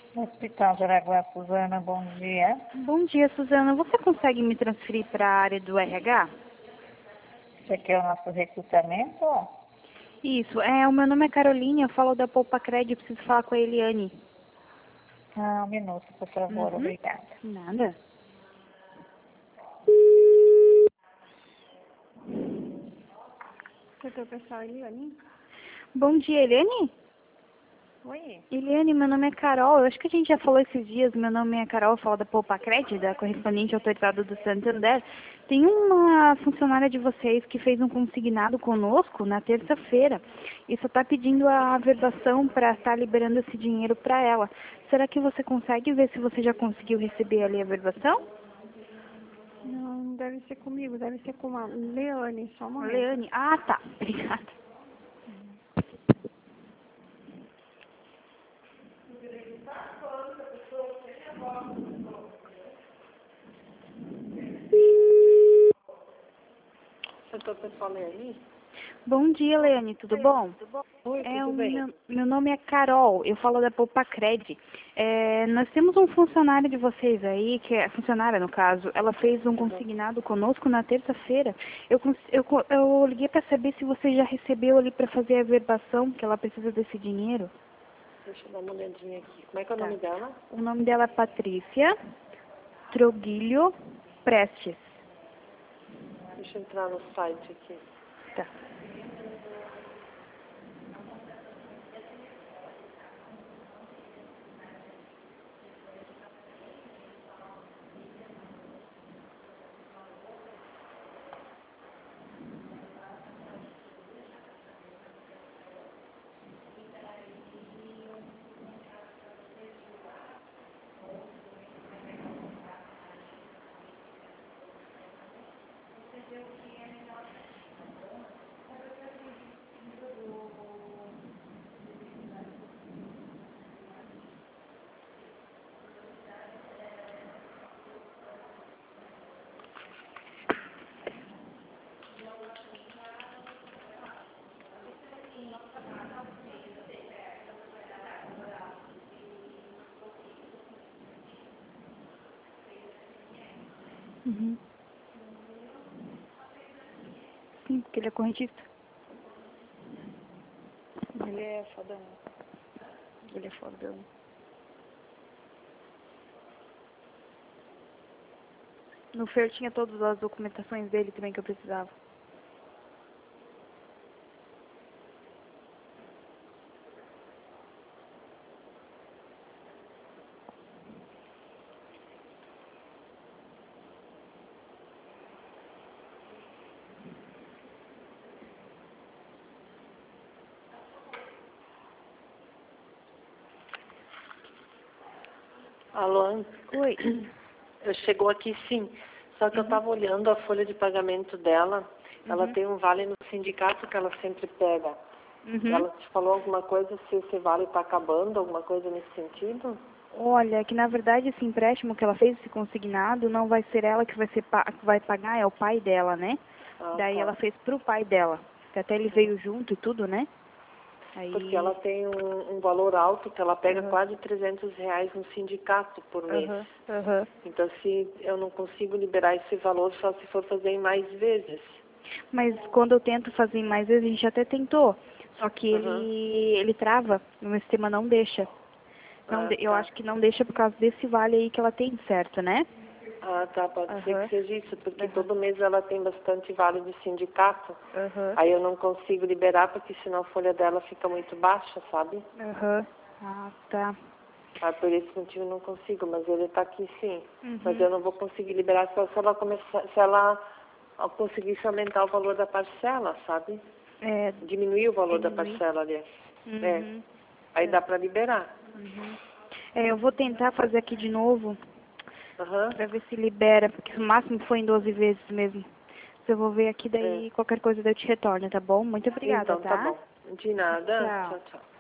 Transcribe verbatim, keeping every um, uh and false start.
Hospital de Araguá, Suzana, bom dia. Bom dia, Suzana. Você consegue me transferir para a área do R H? Você quer o nosso recrutamento? Isso. É, o meu nome é Carolina, eu falo da Poupa Cred, eu preciso falar com a Eliane. Ah, um minuto, por favor, Uhum. obrigada. Nada. Setor pessoal, Eliane? Bom dia, Eliane? Oi. Eliane, meu nome é Carol. Eu acho que a gente já falou esses dias. Meu nome é Carol, eu falo da Poupa Cred, da correspondente autorizada do Santander. Tem uma funcionária de vocês que fez um consignado conosco na terça-feira e só está pedindo a averbação para estar liberando esse dinheiro para ela. Será que você consegue ver se você já conseguiu receber ali a averbação? Não, deve ser comigo, deve ser com a Leane, só um momento. Leane? Ah, tá. Obrigada. Setor pessoal, Leane? Bom dia, Leane. Tudo bom? Oi, É, tudo o bem? meu, meu nome é Carol, eu falo da Poupa Cred. É, nós temos um funcionário de vocês aí, que é funcionária no caso, ela fez um consignado conosco na terça-feira. Eu, cons- eu, co- eu liguei para saber se você já recebeu ali para fazer a verbação, que ela precisa desse dinheiro. Deixa eu dar uma olhadinha aqui. Como é que é o Tá. nome dela? O nome dela é Patrícia Troguilho Prestes. Deixa eu entrar no site aqui. Tá. Uhum. Sim, porque ele é correntista. Ele é fodão. Ele é fodão. No Fer tinha todas as documentações dele também que eu precisava. Alô? Oi. Eu chegou aqui sim, só que eu Uhum. estava olhando a folha de pagamento dela. Ela Uhum. tem um vale no sindicato que ela sempre pega. Uhum. Ela te falou alguma coisa se esse vale está acabando, alguma coisa nesse sentido? Olha, que na verdade esse empréstimo que ela fez, esse consignado, não vai ser ela que vai, ser pa que vai pagar, é o pai dela, né? Ah, Daí tá. ela fez pro pai dela, que até ele veio junto e tudo, né? Porque Aí... ela tem um, um valor alto, que ela pega Aham. quase trezentos reais no sindicato por mês. Aham. Aham. Então, se eu não consigo liberar esse valor, só se for fazer em mais vezes. Mas quando eu tento fazer mais vezes, a gente até tentou. Só que Aham. ele, ele trava, o meu sistema não deixa. Não Ah, de- eu tá. acho que não deixa por causa desse vale aí que ela tem, certo, né? Ah, tá. Pode ser Aham. que seja isso, porque Aham. todo mês ela tem bastante vale do sindicato. Aham. Aí eu não consigo liberar, porque senão a folha dela fica muito baixa, sabe? Aham. Ah, tá. Ah, por esse motivo eu não consigo, mas ele está aqui sim. Mas Uhum. eu não vou conseguir liberar só se ela começar, se ela ah, conseguisse aumentar o valor da parcela, sabe? É, Diminuir o valor da diminuir. parcela, aliás. É. Uhum. Aí É. dá para liberar. Uhum. É, eu vou tentar fazer aqui de novo, Aham. pra ver se libera, porque o máximo foi em doze vezes mesmo. Se eu vou ver aqui, É. daí qualquer coisa daí eu te retorno, tá bom? Muito obrigada, Então tá tá? bom. De nada. Tchau. Tchau, tchau.